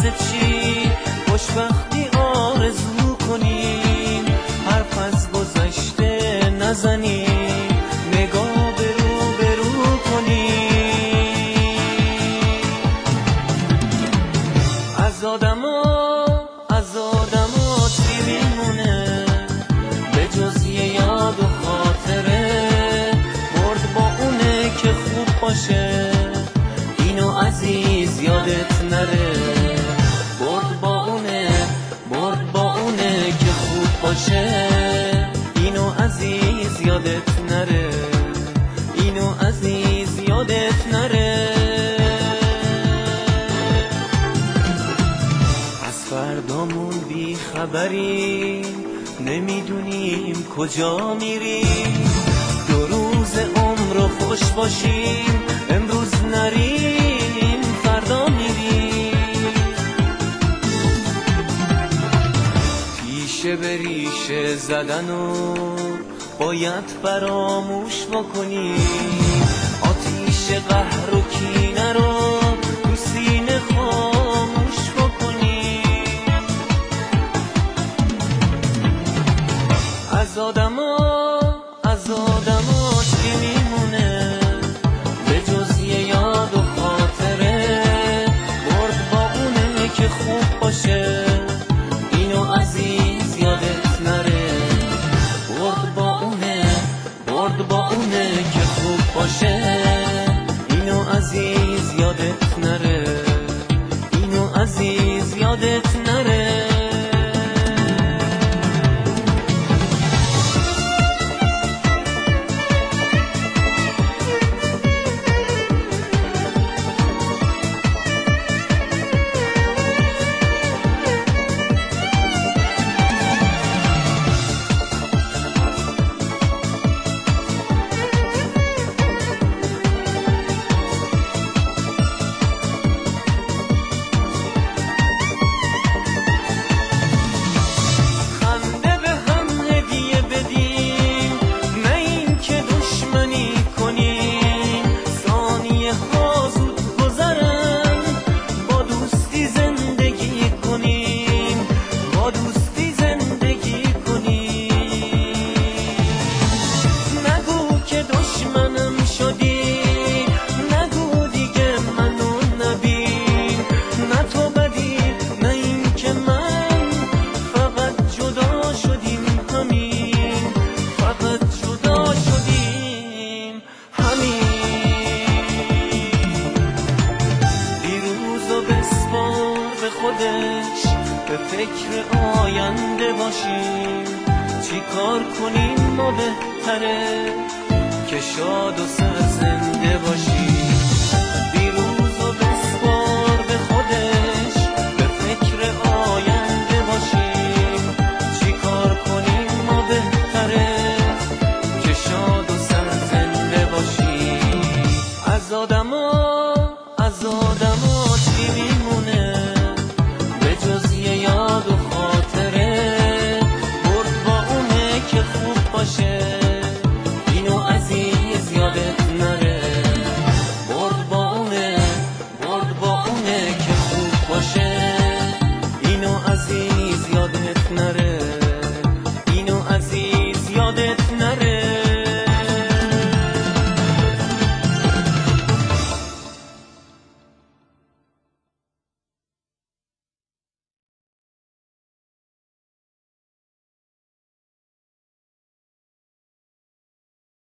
واسه چی خوشبختی آرزو کنیم، حرف از گذشته نزنیم، نگاه برو کنیم. از آدما چی میمونه به جز یه یاد و خاطره؟ برد با اونه که خوب باشه، اینو عزیز یادت نره. برد با اونه که خوب باشه، اینو عزیز یادت نره، اینو عزیز یادت نره. از فردامون بی خبریم، نمیدونیم کجا میریم. 2 روز عمر رو خوش باشیم، امروز نریم فردا میریم. پیشه به ریشه زدن و باید فراموش بکنیم. آتیش قهر و کینه رو تو سینه خاموش بکنیم. از آدما چی میمونه به جز یه یاد و خاطره؟ برد با اونه که خوب باشه، اینو عزیز یادت نره. برد با اونه که خوب باشه، اینو عزیز یادت نره، اینو عزیز یادت نره. به فکر آینده باشیم، چی کار کنیم ما بهتره که شاد و سرزنده باشیم. دیروز و بسپار به خودت